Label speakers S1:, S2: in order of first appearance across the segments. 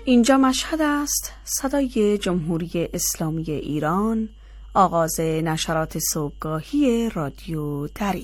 S1: اینجا مشهد است، صدای جمهوری اسلامی ایران، آغاز نشرات صبحگاهی رادیو دری.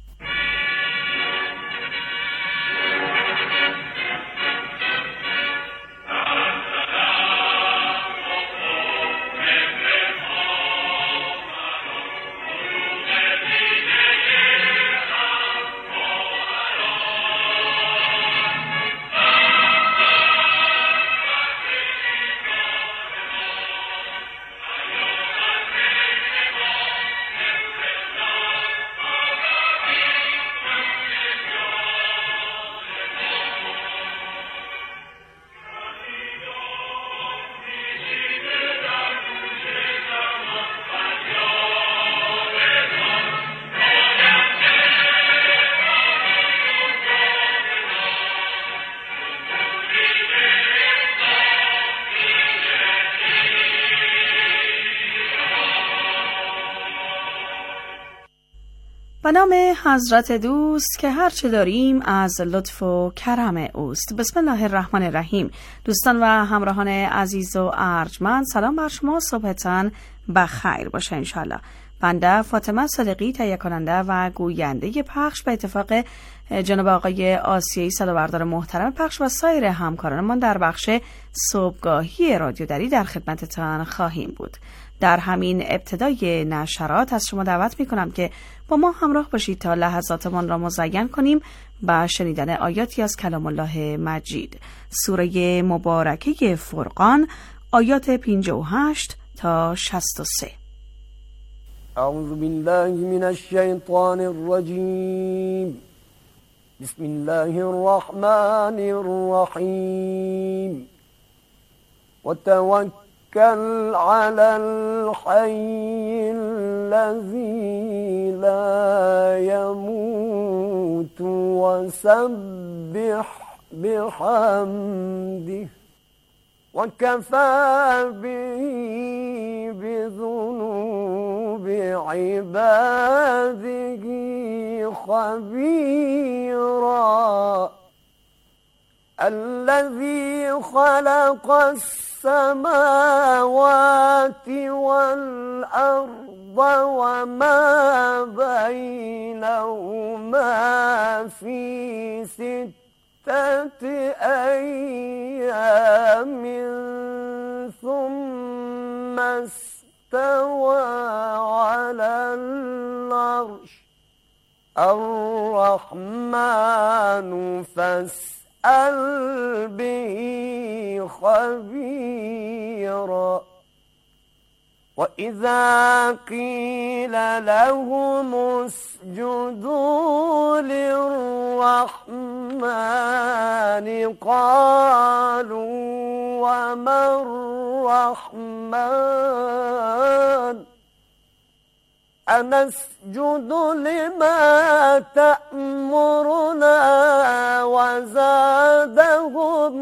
S1: به نام حضرت دوست که هرچه داریم از لطف و کرم اوست. بسم الله الرحمن الرحیم. دوستان و همراهان عزیز و ارجمند، سلام بر شما، صبحتان بخیر باشه انشالله. بنده فاطمه صادقی، تهیه کننده و گوینده پخش، به اتفاق جناب آقای آسیایی صدابردار محترم پخش و سایر همکارانمان در بخش صبحگاهی رادیو دری در خدمتتان خواهیم بود. در همین ابتدای نشرات از شما دعوت می‌کنم که با ما همراه باشید تا لحظاتمان را مزین کنیم با شنیدن آیاتی از کلام الله مجید، سوره مبارکه فرقان، آیات 58 تا 63.
S2: اعوذ بالله من الشیطان الرجیم. بسم الله الرحمن الرحیم. وتوکل على الحي الذي لا يموت وسبح بحمده وكفى به بذنوب عباده خبيرا. الذي خلق السماوات والأرض وما بينهما في 6 أيام ثم استوى على العرش. الرحمن فاسأل به خبيرا. وإذا قيل لهم اسجدوا للرحمن قالوا وما الرحمن أنسجد لما تأمرنا وزادهم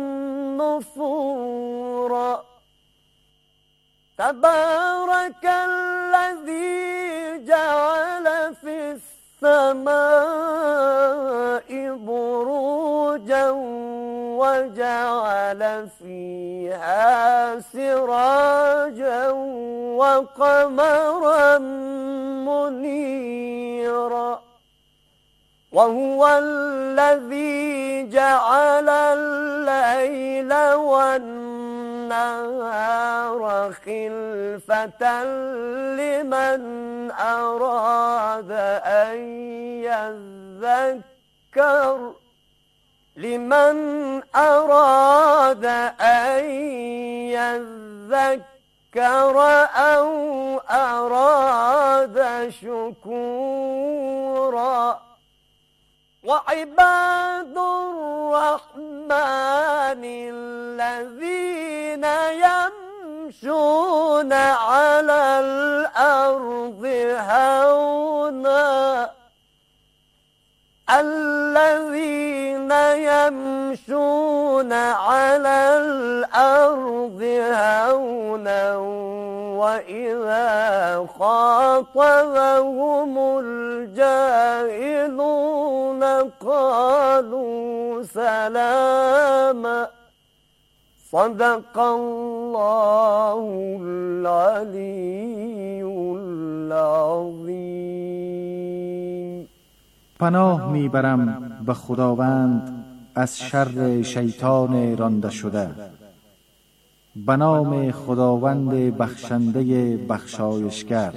S2: نفورا. تبارك الذي جعل في السماء بروجا وجعل فيها سراجا وقمرا منيرا. وهو الذي جعل الليل والنهار خلفة لمن أراد أن يذكر أو أراد شكورا. وعباد الرحمن الذين يمشون على الأرض هونا وإذا خاطبهم الجاهلون قالوا صدق الله العلی العظیم.
S3: پناه میبرم به خداوند از شر شیطان رانده شده. به نام خداوند بخشنده بخشایشگر.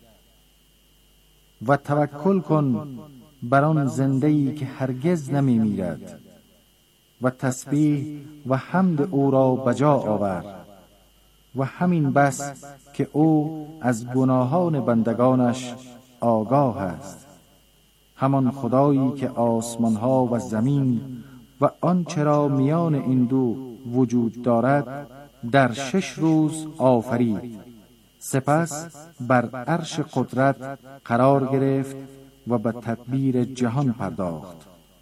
S3: و توکل کن بر آن زنده‌ای که هرگز نمی میرد و تسبیح و حمد او را بجا آور و همین بس که او از گناهان بندگانش آگاه است. همان خدایی که آسمانها و زمین و آنچه را میان این دو وجود دارد در 6 روز آفرید، سپس بر عرش قدرت قرار گرفت و به تدبیر جهان پرداخت.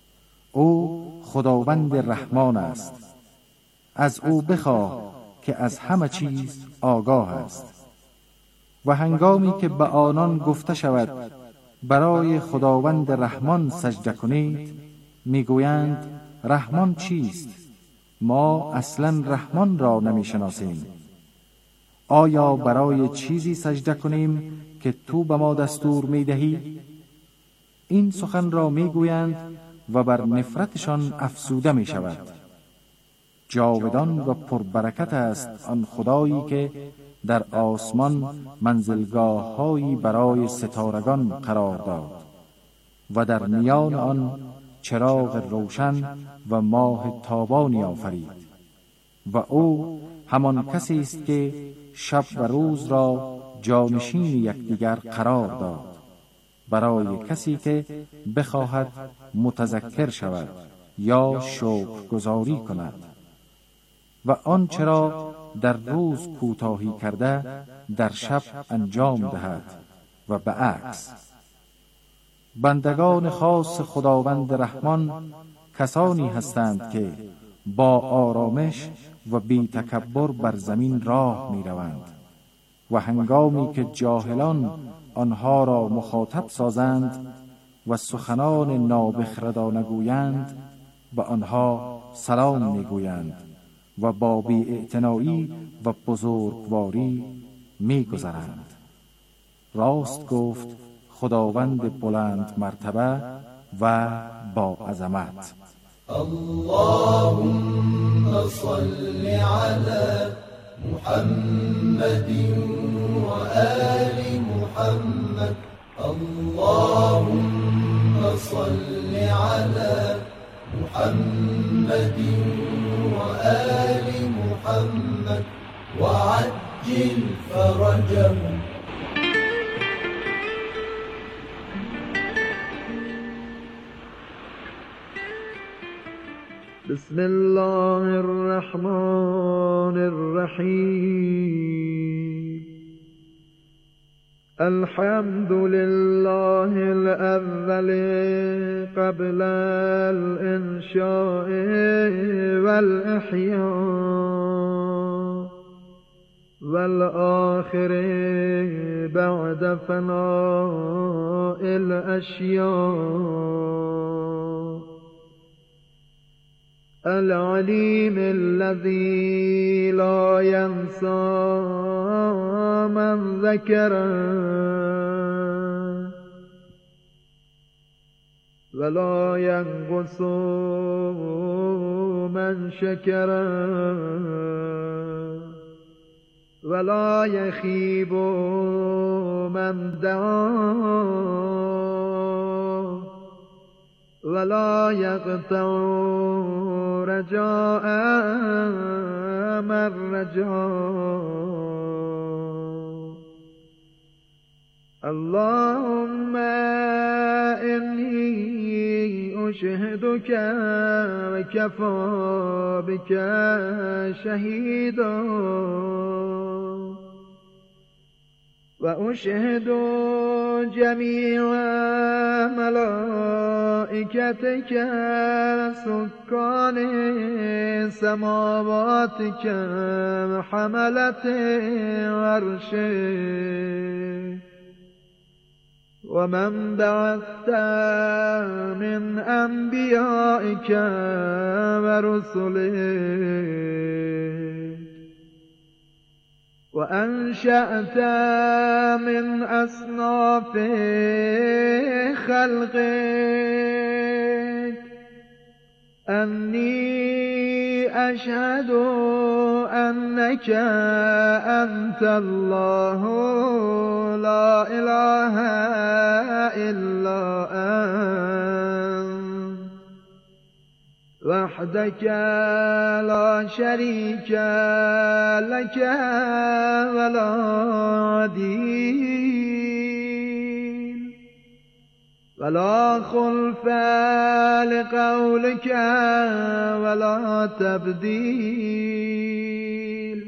S3: او خداوند رحمان است. از او بخواه که از همه چیز آگاه است. و هنگامی که به آنان گفته شود برای خداوند رحمان سجده کنید، میگویند رحمان چیست؟ ما اصلا رحمان را نمیشناسیم. آیا برای چیزی سجده کنیم که تو به ما دستور میدهی؟ این سخن را میگویند و بر نفرتشان افسوده می شود. جاودان و پربرکت است آن خدایی که در آسمان منزلگاه‌هایی برای ستارگان قرار داد و در میان آن چراغ روشن و ماه تابانی آفرید. و او همان کسی است که شب و روز را جانشین یکدیگر قرار داد برای کسی که بخواهد متذکر شود یا شکرگزاری کند. و آنچه را در روز کوتاهی کرده در شب انجام دهد و به عکس. بندگان خاص خداوند رحمان کسانی هستند که با آرامش و بی تکبر بر زمین راه می روند و هنگامی که جاهلان آنها را مخاطب سازند و سخنان نابخردانه گویند به آنها سلام می گویند و با بی‌اعتنایی و بزرگواری می گذرند. راست گفت خداوند بلند مرتبه و با عظمت.
S4: اللهم صل على محمد و آل محمد. اللهم صل على محمد و آل محمد وعجل فرجهم.
S5: بسم الله الرحمن الرحیم. الحمد لله الأول قبل الإنشاء والإحياء والآخر بعد فناء الأشياء. العليم الذي لا ينسى من ذكره ولا ينقص من شكره ولا يخيب من دعاه ولا يقطع رجاء من رجاه. اللهم إني أشهدك وكفى بك شهيدا وأشهد جميع ملائكتك سكان سماواتك وحملة عرشك ومن بعثت من أنبيائك ورسلك وأنشأت من أصناف خلقك أني أشهد أنك أنت الله لا إله إلا أنت وحدك لا شريك لك ولا دين ولا خلف لقولك ولا تبديل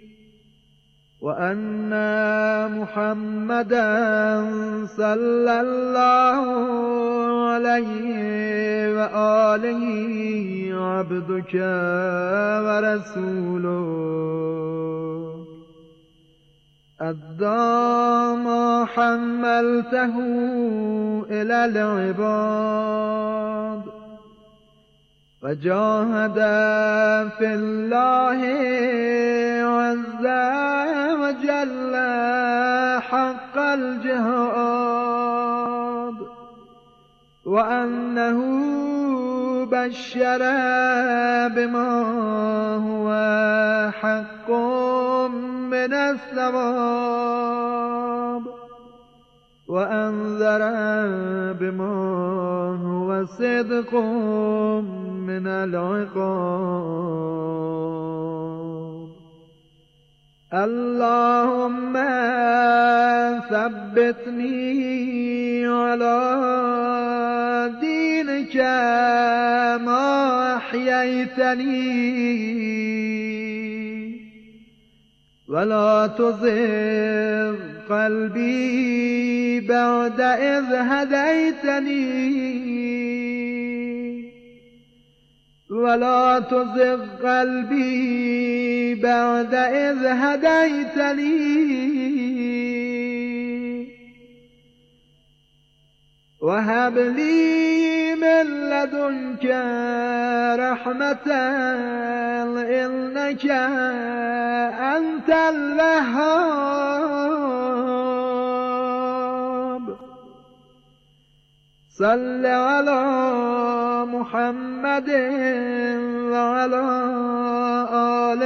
S5: وأن محمدا صلى الله عليه وآله عبدك ورسوله أدى ما حملته إلى العباد وجاهد في الله عز وجل حق الجهاد وأنه بشر بما هو حق من الثواب وأنذر بما هو صدق من العقاب اللهم ثبتني على دينك ما أحييتني ولا تزغ قلبي بعد إذ هديتني ولا تزغ قلبي بعد إذ هديتني وهب لي من لدنك رحمة إنك أنت الوهاب صل على محمد وعلى آل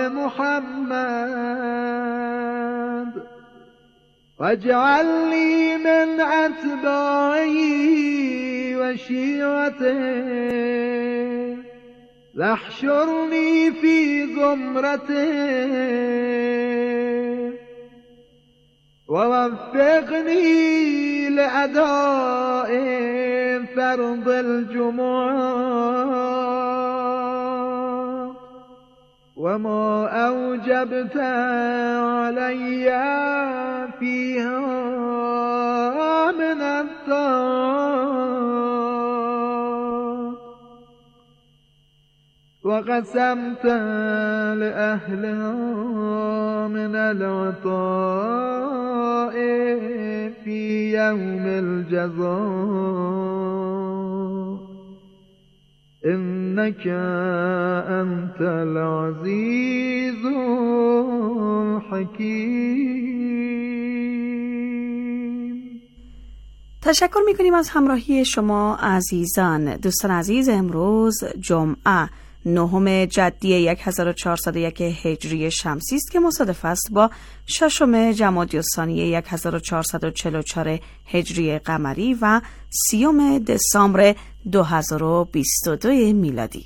S5: محمد واجعل لي من أتباعه وشيعته واحشرني في زمرته ووفقني لأداء فرض الجمعة وما أوجبت علي فيها من الطاعات وقسمت لأهلها من العطاء في يوم الجزاء إنك أنت العزيز الحكيم.
S1: تشکر می‌کنیم از همراهی شما عزیزان. دوستان عزیز، امروز جمعه 9 جدی 1401 هجری شمسی است که مصادف است با 6 جمادی الثانی 1444 هجری قمری و 30 دسامبر 2022 میلادی.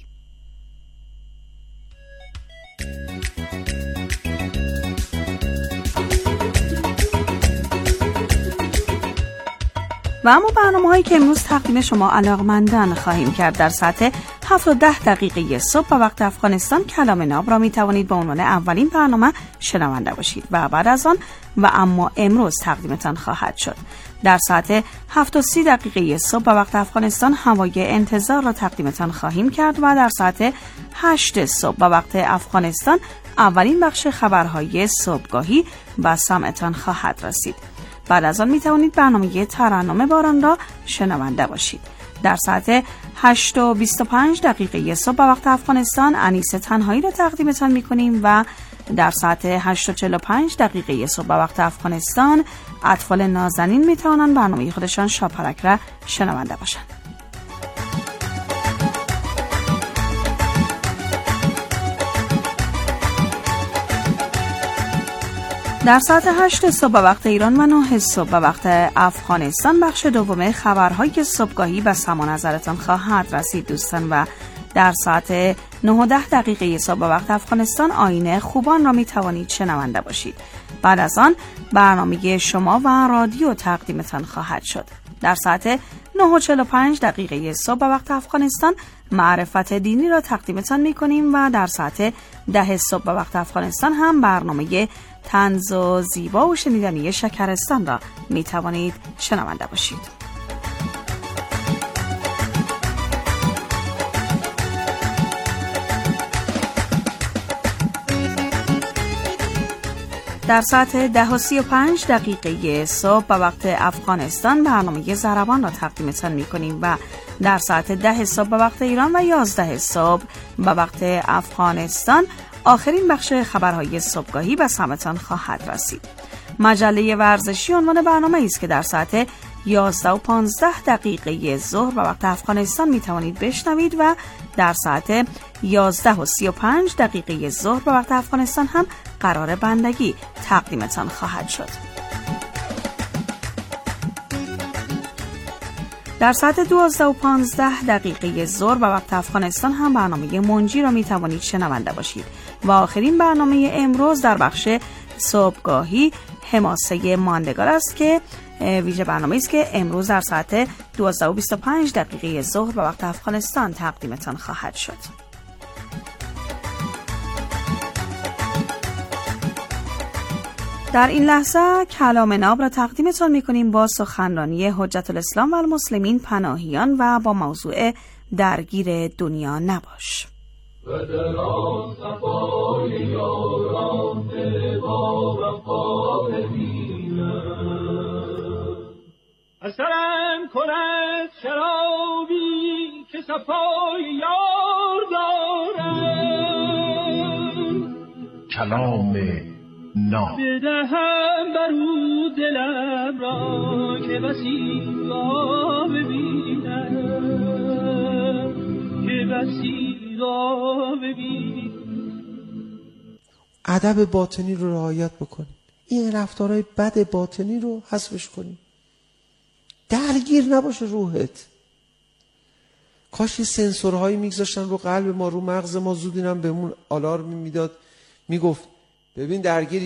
S1: و اما برنامه‌هایی که امروز تقدیم شما علاقمندان خواهیم کرد. در ساعت 7:10 صبح به وقت افغانستان کلام ناب را می توانید به عنوان اولین برنامه شنونده باشید و بعد از آن و اما امروز تقدیمتان خواهد شد. در ساعت 7:30 صبح به وقت افغانستان هوای انتظار را تقدیمتان خواهیم کرد و در ساعت 8 صبح به وقت افغانستان اولین بخش خبرهای صبحگاهی به سمعتان خواهد رسید. بعد از آن می توانید برنامه ترنم باران را شنونده باشید. در ساعت 8:25 صبح به وقت افغانستان انیس تنهایی را تقدیمتان می کنیم و در ساعت 8:45 دقیقه صبح به وقت افغانستان اطفال نازنین می توانند برنامه خودشان شاپرک را شنونده باشند. در ساعت 8 صبح به وقت ایران و 9 صبح به وقت افغانستان بخش دوم خبرهای صبحگاهی به سماع نظرتان خواهد رسید دوستان و در ساعت 9:10 دقیقه صبح به وقت افغانستان آینه خوبان را می توانید شنونده باشید. بعد از آن برنامه شما و رادیو تقدیمتان خواهد شد. در ساعت 9:45 دقیقه صبح به وقت افغانستان معرفت دینی را تقدیمتان می کنیم و در ساعت 10 صبح به وقت افغانستان هم برنامه طنز و زیبا و شنیدنی شکرستان را می توانید شنونده باشید. در ساعت 10:35 دقیقه صبح به وقت افغانستان برنامه ضربان را تقدیمتان می کنیم و در ساعت 10 صبح به وقت ایران و 11 صبح به وقت افغانستان آخرین بخش خبرهای صبحگاهی به سمعتان خواهد رسید. مجله ورزشی عنوان برنامه است که در ساعت 11:15 دقیقه ظهر به وقت افغانستان می توانید بشنوید و در ساعت 11:35 دقیقه ظهر به وقت افغانستان هم قرار بندگی تقدیمتان خواهد شد. در ساعت 12:15 دقیقه ظهر به وقت افغانستان هم برنامه منجی را می توانید شنونده باشید و آخرین برنامه امروز در بخش صبحگاهی حماسه ماندگار است که ویژه برنامه است که امروز در ساعت 12:25 دقیقه ظهر به وقت افغانستان تقدیمتان خواهد شد. در این لحظه کلام ناب را تقدیمتان می‌کنیم با سخنرانی حجت الاسلام و المسلمین پناهیان و با موضوع درگیر دنیا نباش.
S4: و در آن صفای یاران با وفا ببینم اثرم کند شرابی که صفای یار دارم
S3: کلام ناب
S4: بدهم برو دلم را که بسیار ببینم که بسیار ببینم.
S6: ادب باطنی رو رعایت بکنیم، این رفتارهای بد باطنی رو حذفش کنیم، درگیر نباشه روحت. کاش یه سنسورهایی میگذاشتن رو قلب ما، رو مغز ما، زود اینم بهمون آلارم میداد، میگفت ببین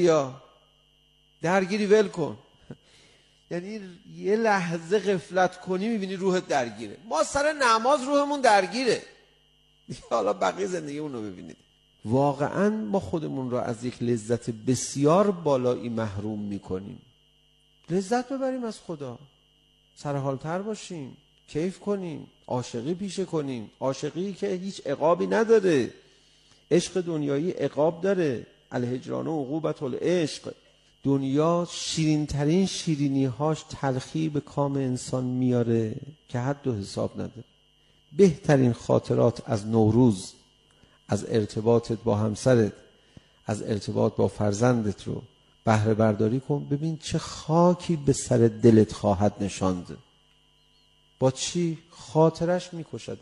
S6: درگیری ول کن. یعنی یه لحظه غفلت کنی میبینی روحت درگیره. ما سر نماز روحمون درگیره، حالا بقیه زندگیمون رو ببینید. واقعا ما خودمون رو از یک لذت بسیار بالایی محروم میکنیم. لذت ببریم از خدا، سرحالتر باشیم، کیف کنیم، عاشقی پیشه کنیم، عاشقی که هیچ عقابی نداره. عشق دنیایی عقاب داره، الهجران و عقوبت العشق. دنیا شیرین ترین شیرینی هاش تلخی به کام انسان میاره که حد و حساب نداره. بهترین خاطرات از نوروز، از ارتباطت با همسرت، از ارتباط با فرزندت رو بهره برداری کن، ببین چه خاکی به سر دلت خواهد نشاند. با چی؟ خاطرش میکشدت.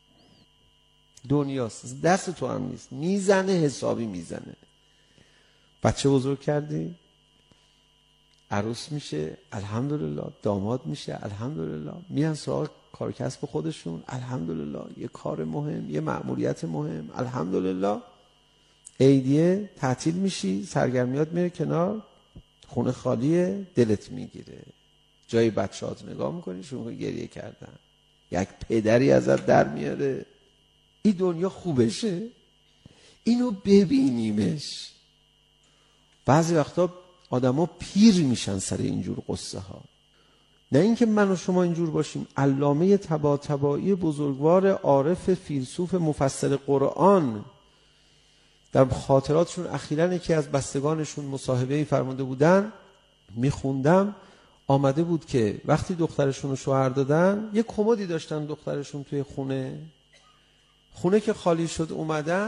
S6: دنیاست، دست تو هم نیست، میزنه، حسابی میزنه. بچه بزرگ کردی، عروس میشه الحمدلله، داماد میشه الحمدلله، میان سراغ کار کسب خودشون الحمدلله، یه کار مهم، یه مأموریت مهم الحمدلله. عیدیه تعطیل میشی، سرگرمیات میره کنار، خونه خالیه، دلت میگیره، جای بچه‌هات نگاه میکنی شروع گریه کردن، یک پدری ازت در میاره. این دنیا خوبشه، اینو ببینیمش. بعضی وقتا آدما پیر میشن سر اینجور قصه ها. نه اینکه من و شما اینجور باشیم. علامه طباطبایی بزرگوار عارف فیلسوف مفسر قرآن در خاطراتشون اخیراً یکی از بستگانشون مصاحبه‌ای فرموده بودن، میخوندم، آمده بود که وقتی دخترشون رو شوهر دادن یه کمدی داشتن دخترشون توی خونه که خالی شد اومدن،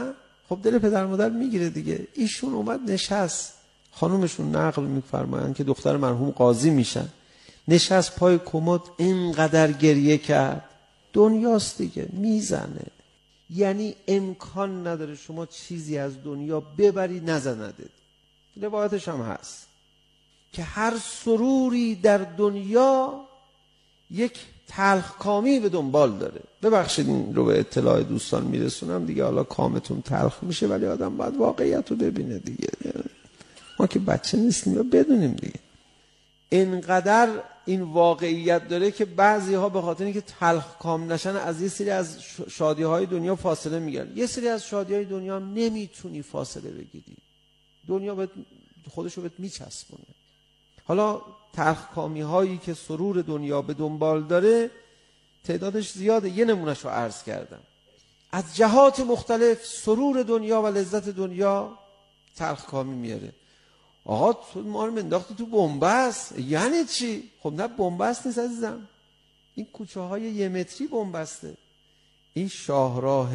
S6: خب دل پدر مادر میگیره دیگه. ایشون اومد نشست، خانومشون نقل میفرمایند که دختر مرحوم قاضی میشن، نشست پای کمد اینقدر گریه کرد. دنیاست دیگه، میزنه. یعنی امکان نداره شما چیزی از دنیا ببری نزندت. روایتش هم هست که هر سروری در دنیا یک تلخکامی به دنبال داره. ببخشید این رو به اطلاع دوستان میرسونم دیگه، حالا کامتون تلخ میشه ولی آدم باید واقعیت رو ببینه دیگه. ما که بچه نیستیم یا بدونیم دیگه. اینقدر این واقعیت داره که بعضی ها به خاطر اینکه تلخ کام نشن از یه سری از شادی های دنیا فاصله میگیرن. یه سری از شادی های دنیا هم نمیتونی فاصله بگیری، دنیا خودشو بهت میچسبونه. حالا تلخ کامی هایی که سرور دنیا به دنبال داره تعدادش زیاده. یه نمونهش رو عرض کردم. از جهات مختلف سرور دنیا و لذت دنیا تلخ کامی میاره. آقا تو ما رو انداختی تو بنبست. یعنی چی؟ خب نه بنبست نیست عزیزم، این کوچه های 1 متری بنبسته، این شاهراه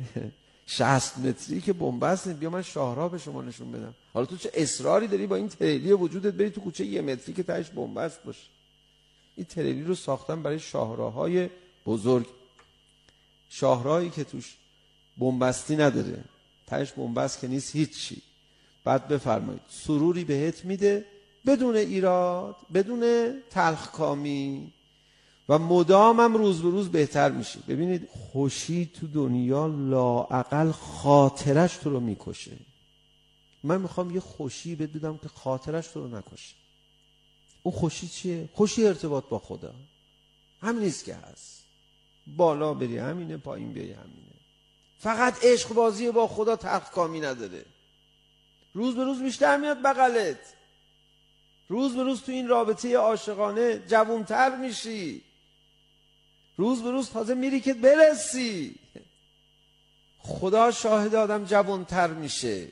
S6: 60 متری که بنبست. بیا من شاهراه به شما نشون بدم. حالا تو چه اصراری داری با این تریلی وجودت بری تو کوچه 1 متری که تهش بنبست باشه؟ این تریلی رو ساختن برای شاهراهای بزرگ، شاهراهی که توش بنبستی نداره، تهش بنبست که نیست هیچی. بعد بفرمایید سروری بهت میده بدون ایراد، بدون تلخکامی و مدامم روز به روز بهتر میشی. ببینید خوشی تو دنیا لااقل خاطرش تو رو میکشه. من میخوام یه خوشی بدونم که خاطرش تو رو نکشه. اون خوشی چیه؟ خوشی ارتباط با خدا. همین نیست که هست. بالا بری همینه، پایین بیای همینه. فقط عشق بازی با خدا تلخکامی نداره. روز به روز بیشتر میاد بغلت، روز به روز تو این رابطه عاشقانه جوانتر میشی، روز به روز تازه میری که برسی. خدا شاهد آدم جوانتر میشه.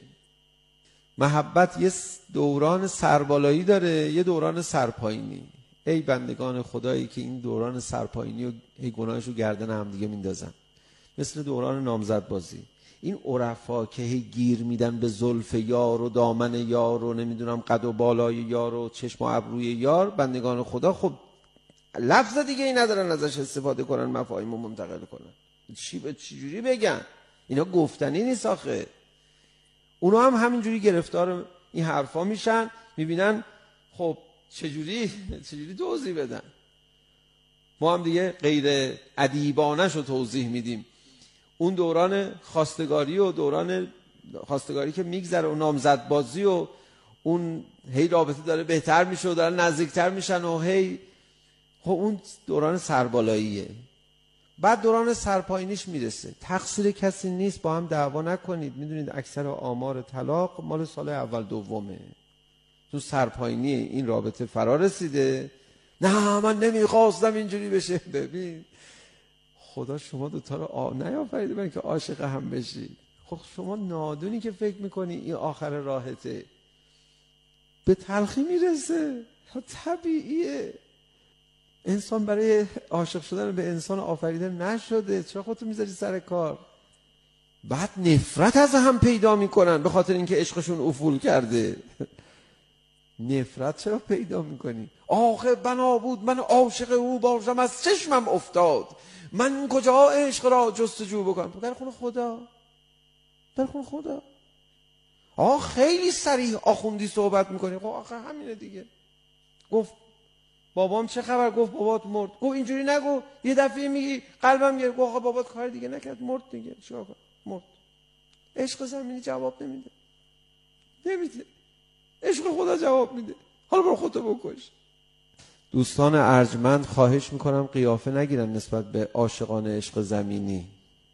S6: محبت یه دوران سربالایی داره، یه دوران سرپایینی. ای بندگان خدایی که این دوران سرپایینی و ای گناهشو گردن هم دیگه میندازن، مثل دوران نامزد بازی. این عرفا که هی گیر میدن به زلف یار و دامن یار و نمیدونم قد و بالای یار و چشم و ابروی یار، بندگان خدا خب لفظ دیگه ای ندارن ازش استفاده کنن، مفاهیم رو منتقل کنن. چی جوری بگن؟ اینا گفتنی نیست آخه. اونا هم همینجوری گرفتار این حرفا میشن، میبینن خب چجوری توضیح بدن. ما هم دیگه غیر ادیبانش رو توضیح میدیم. اون دوران خواستگاری و دوران خواستگاری که میگذره و نامزد بازی و اون هی رابطه داره بهتر میشه و داره نزدیکتر میشن و هی خب اون دوران سربالاییه. بعد دوران سرپایینیش میرسه. تقصیر کسی نیست، با هم دعوا نکنید. میدونید اکثر آمار طلاق مال سال اول دومه. تو سرپایینی این رابطه فرا رسیده. نه من نمیخواستم اینجوری بشه. ببین خدا شما دوتا رو نیافریده برای که عاشق هم بشید. خب شما نادونی که فکر میکنی این آخر راحته، به تلخی میرسه. طبیعیه. انسان برای عاشق شدن به انسان آفریده نشده. چرا خودتو میذاری سر کار؟ بعد نفرت از هم پیدا میکنن به خاطر اینکه عشقشون افول کرده. نفرت چرا پیدا میکنی؟ آخه بنا بود من عاشق او باشم از چشمم افتاد، من کجا عشق را جستجو بکنم؟ در خون خدا، در خون خدا. خیلی صریح آخوندی صحبت میکنی. خب آخه همینه دیگه. گفت بابام چه خبر؟ گفت بابات مرد. گفت اینجوری نگو. یه دفعه میگی قلبم گرفت. گفت آقا بابات کار دیگه نکرد، مرد دیگه، چیکار کنم؟ مرد. عشق زمینی جواب نمیده. عشق خدا جواب میده. حالا برو خودتو بکش. دوستان ارجمند خواهش میکنم قیافه نگیرن نسبت به عاشقان عشق زمینی.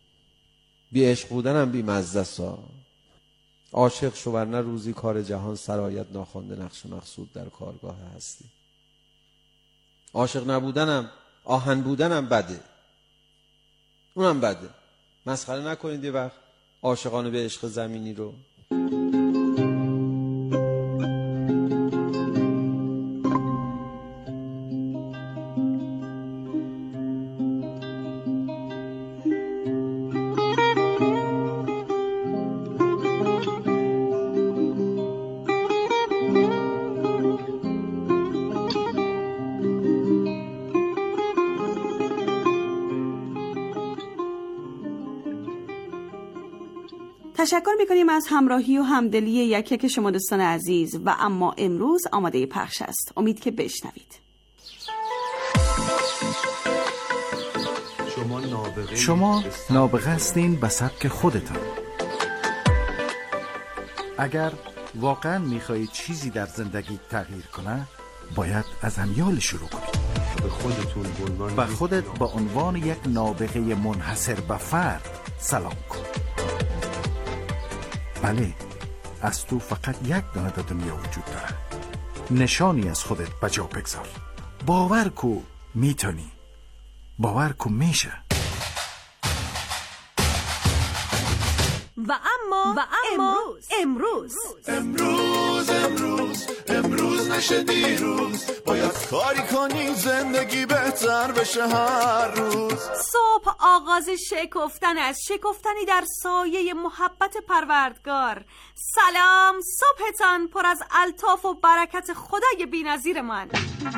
S6: بی عشق بودن هم بی مزه سا. عاشق شو ورنه روزی کار جهان سرایت ناخوانده نقش مقصود در کارگاه هستی. عاشق نبودنم، آهن بودنم بده. اونم بده. مسخره نکنید یه وقت عاشقان به عشق زمینی رو.
S1: تشکر میکنیم از همراهی و همدلی یک یک شما دوستان عزیز و اما امروز آماده پخش است. امید که بشنوید.
S3: شما نابغه هستین به سبک خودتان. اگر واقعا میخواهید چیزی در زندگی تغییر کنه، باید از امیال شروع کنید. به خودت به عنوان یک نابغه منحصر به فرد سلام کن. بله، از تو فقط یک دانه در دنیا وجود داره. نشانی از خودت به جا بگذار. باور کو میتونی. باور کو میشه.
S1: و اما
S7: امروز نشه دیروز، باید کاری کنی زندگی بهتر بشه هر روز.
S1: صبح آغاز شکفتن است، شکفتنی در سایه محبت پروردگار. سلام، صبحتان پر از الطاف و برکت خدای بی‌نظیر من.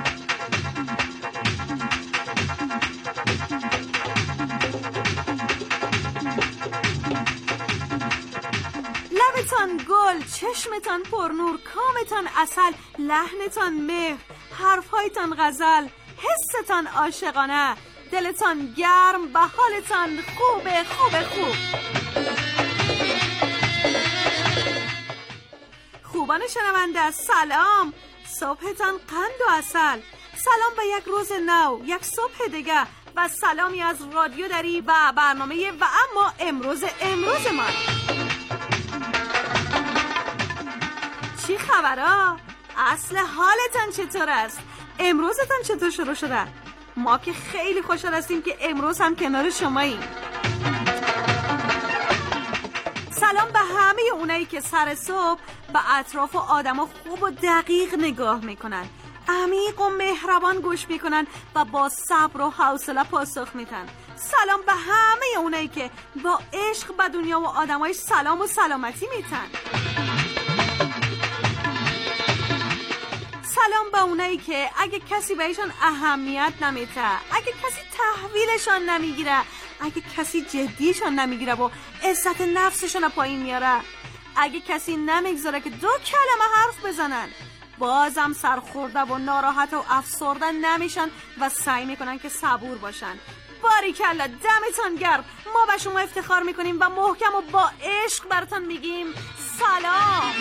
S1: لبتان گل، چشمتان پرنور، کامتان عسل، لحنتان مهر، حرفهایتان غزل، حستان عاشقانه، دلتان گرم، به حالتان خوبه. خوبان شنونده سلام، صبحتان قند و عسل. سلام به یک روز نو، یک صبح دیگه و سلامی از رادیو دری و برنامه و اما امروز من. چی خبرها؟ اصل حالتان چطور است؟ امروزتان چطور شروع شده؟ ما که خیلی خوشحال هستیم که امروز هم کنار شماییم. سلام به همه اونایی که سر صبح به اطراف آدما خوب و دقیق نگاه میکنن، عمیق و مهربان گوش میکنن و با صبر و حوصله پاسخ میدن. سلام به همه اونایی که با عشق به دنیا و آدمای سلام و سلامتی میتن. سلام به اونایی که اگه کسی بهشون اهمیت نمیده، اگه کسی تحویلشون نمیگیره، اگه کسی جدیشون نمیگیره و عزت نفسشون پایین میاره، اگه کسی نمیگذاره که دو کلمه حرف بزنن، بازم سرخورده و ناراحت و افسرده نمیشن و سعی میکنن که صبور باشن. باریکلا، دمتان گرم. ما به شما افتخار میکنیم و محکم و با عشق براتون میگیم سلام.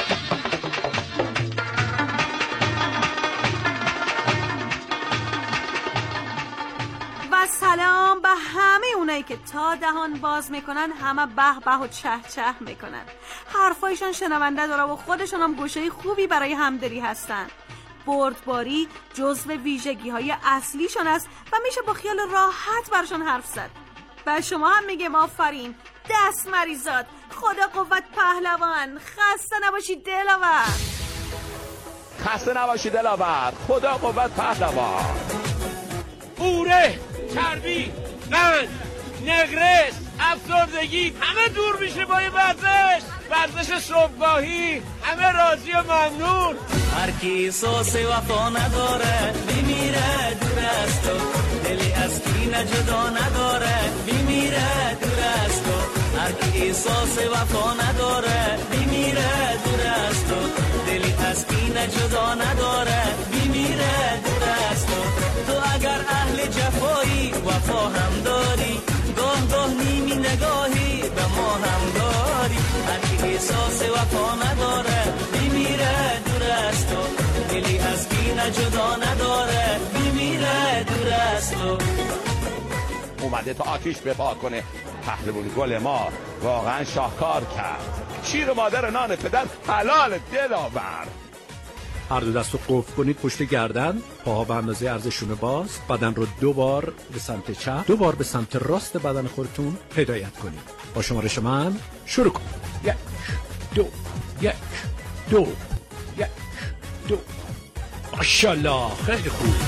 S1: و سلام به همه اونایی که تا دهان باز میکنن همه به و چه چه میکنن. حرفایشان شنونده داره و خودشون هم گوشه خوبی برای همدلی هستن. بردباری جزو ویژگی های اصلیشون است و میشه با خیال راحت برشون حرف زد. و شما هم میگم آفرین، دست مریزاد، خدا قوت پهلوان، خسته نباشی دلاور.
S8: خسته نباشی دلاور، خدا قوت پهلوان.
S4: قوره، چربی، قند، نقرس، افسردگی همه دور میشه با این ورزش صبحگاهی. همه راضی و ممنون.
S9: هر کی احساس وفا نداره میمیره دور از تو، دلی از کینه جدا نداره میمیره دور از تو. هر کی احساس وفا نداره میمیره دور از تو، دلی از کینه جدا نداره میمیره دور از تو. تو اگر اهل جفایی وفا هم داری، گاه نیمی نگاهی به ما هم داری. هر کی احساس وفا نداره میمیره دور از تو، دلی از کینه جدا نداره میمیره دور از تو.
S8: اومده تا آتیش بپا کنه. پهلوان گل ما واقعا شاهکار کرد. شیر مادر نان پدر حلال دلاور.
S10: هر دو دست رو قفل کنید پشت گردن، پاها به اندازه عرض شونه باز، بدن رو 2 بار به سمت چپ، 2 بار به سمت راست بدن خودتون هدایت کنید. با شمارش من شروع کنید. 1 2 1 2 1 2. ماشاءالله، خیلی خوب.